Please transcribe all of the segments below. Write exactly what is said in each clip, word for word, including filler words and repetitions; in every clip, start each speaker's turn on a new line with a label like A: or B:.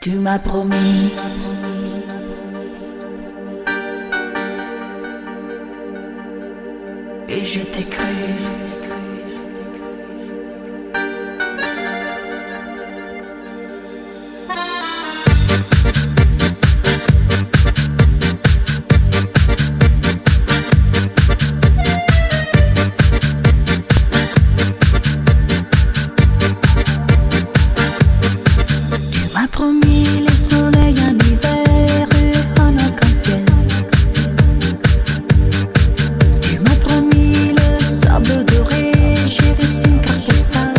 A: Tu m'as promis. Et je t'ai cru.
B: Promis le soleil en hiver et en arc-en-ciel. Tu m'as promis le sable doré, j'ai reçu une carte postale.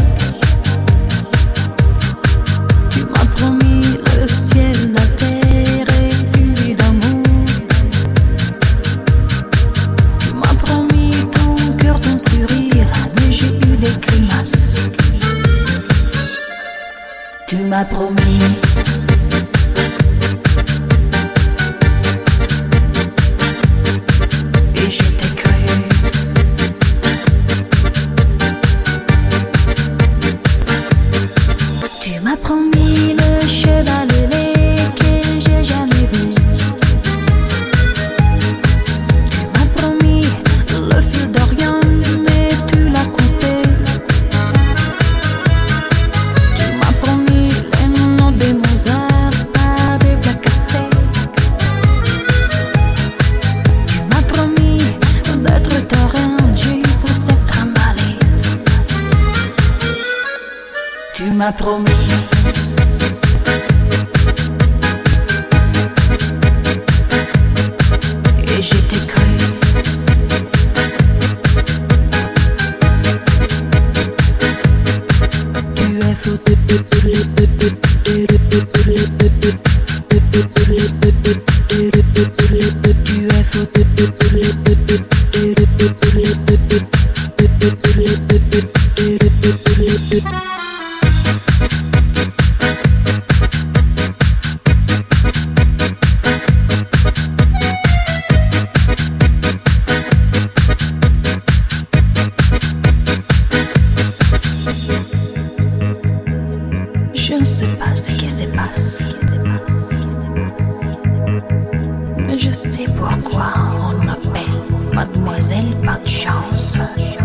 B: Tu m'as promis le ciel, la terre et une vie d'amour. Tu m'as promis ton cœur, ton sourire, mais j'ai eu des grimaces.
A: Tu m'as promis. Et je t'ai cru.
B: Tu m'as promis le cheval ailé que j'ai jamais vu. Tu m'as promis le fil d'Orient, mais tu l'as coupé. Tu m'as promis les noms de Mozart par des plats cassés. Tu m'as promis d'être ta reine, j'ai eu pour s'être emballé.
A: Tu m'as promis. Et je t'ai cru. Tu es fou. Tu es fou.
B: Je ne sais pas ce qui se passe, mais je sais pourquoi on m'appelle Mademoiselle Pas de Chance.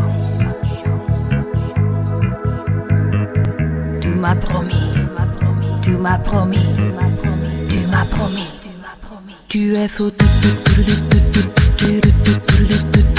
A: Tu m'as promis. Tu m'as promis. Tu m'as promis. Tu es fou.